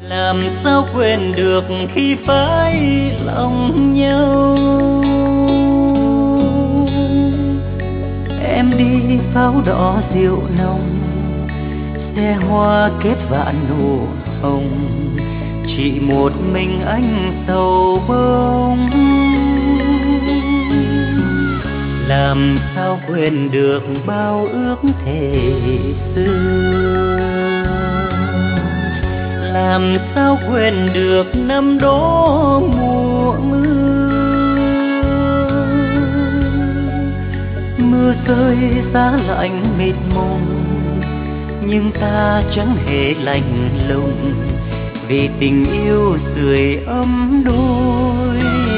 Làm sao quên được khi phải lòng nhau. Em đi pháo đỏ rượu nồng, xe hoa kết vạn nụ hồng, chỉ một mình anh sầu bóng. Làm sao quên được bao ước thề xưa, làm sao quên được năm đó mùa mưa. Mưa rơi giá lạnh mịt mùng, nhưng ta chẳng hề lạnh lùng, vì tình yêu sưởi ấm đôi